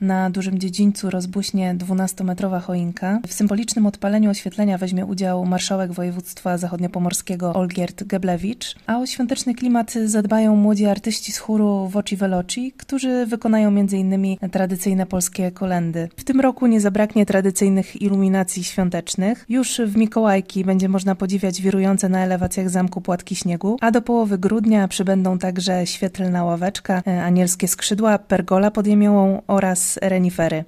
Na dużym dziedzińcu rozbuśnie 12-metrowa choinka. W symbolicznym odpaleniu oświetlenia weźmie udział marszałek województwa zachodniopomorskiego Olgierd Geblewicz, a o świąteczny klimat zadbają młodzi artyści z chóru Voci Veloci, którzy wykonają m.in. tradycyjne polskie kolędy. W tym roku nie zabraknie tradycyjnych iluminacji świątecznych. Już w Mikołajki będzie można podziwiać wirujące na elewacjach zamku płatki śniegu, a do połowy grudnia przybędą także świetlna ławeczka, anielskie skrzydła, pergola pod jemiołą oraz renifery.